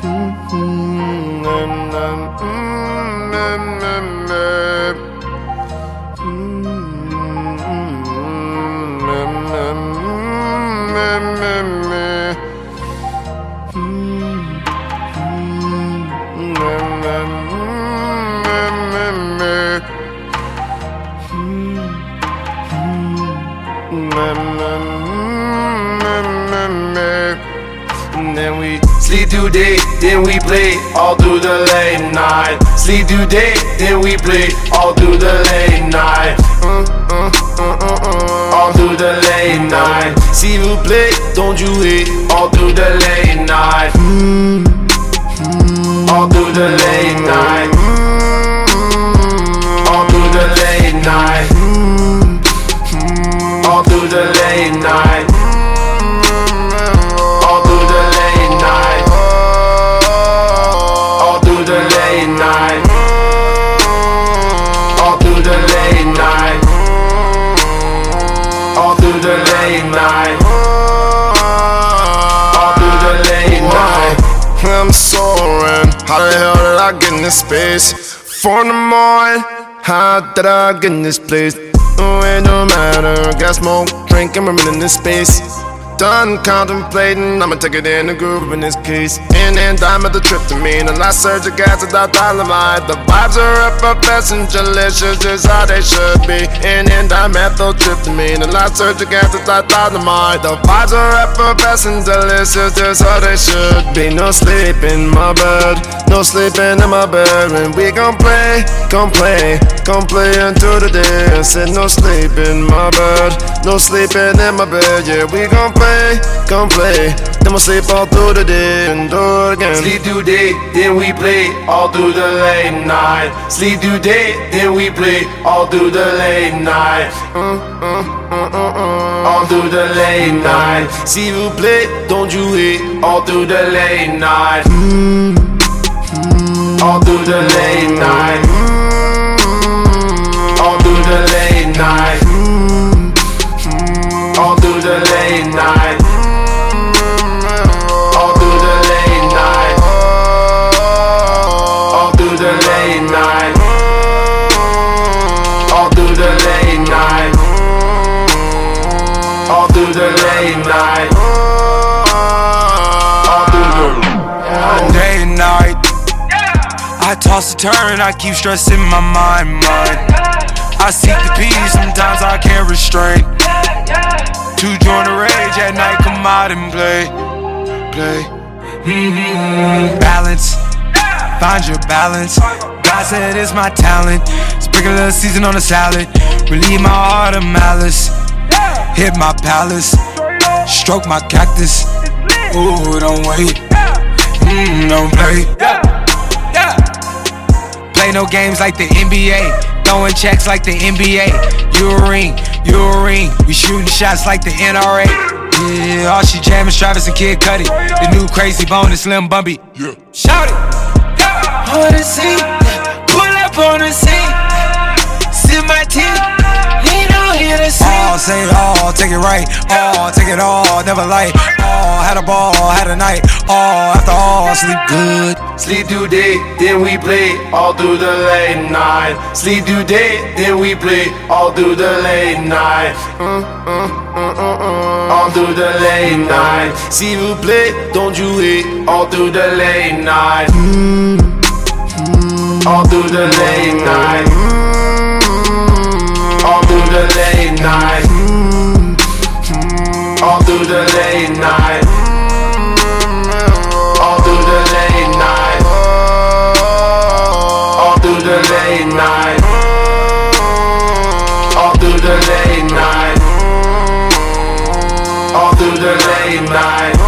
Then we sleep through day, then we play all through the late night. Sleep through day, then we play all through the late night. All through the late night. S'il vous plaît, don't you hate all through the late night. All through the late night. All through the late night. All through the late night. All through the late night. All through the late night. All through the late night. All through the late night. All through the late night. I'm soaring. How the hell did I get in this space? 4 in the morning. How did I get in this place? Oh, it don't matter. Got smoke, drink, and we're in this space. Done contemplating, I'ma take it in the groove in this case. In and dime at the tryptamine, the last surge of gas without dynamite. The vibes are effervescent, delicious, just how they should be. In and dime methyltryptamine, the last surge of gas without dynamite. The vibes are effervescent, delicious, just how they should be. No sleep in my bed, no sleeping in my bed. And we gon' play until the day. I said no sleep in my bed, no sleeping in my bed. Yeah, we gon' play, then we'll sleep all through the day and do it again. Sleep through day, then we play all through the late night. Sleep through day, then we play all through the late night. All through the late night. S'il vous plaît, don't you hate all through the late night. All through the late night. All through the late night. All through the late night. All through the late night. All through the late night. All through the late night. All through the late night. All through the day and night. I toss and turn, I keep stressing my mind. I seek the peace, sometimes I can't restrain. To join the rage at night, come out and play. Balance, find your balance. God said it's my talent. Sprinkle a little season on the salad. Relieve my heart of malice. Hit my palace, stroke my cactus. Ooh, don't wait, don't play. Play no games like the NBA. Throwing checks like the NBA. You a ring. We shooting shots like the NRA. Yeah, all she jamming, Travis and Kid Cudi. The new Crazy Bone and Slim Bumby. Yeah. Shout it. On the scene, pull up on the scene. Sip my tea, lean on here to see. All say it all, take it right. All, take it all, never light. All, had a ball, had a night. All, after all, sleep good. Sleep through day, then we play all through the late night. Sleep through day, then we play all through the late night. All through the late night. S'il vous plaît, don't you hate all through the late night. All through the late night. All through the late night. All through the late night. All through the late night. All through the late night. All through the late night. All through the late night.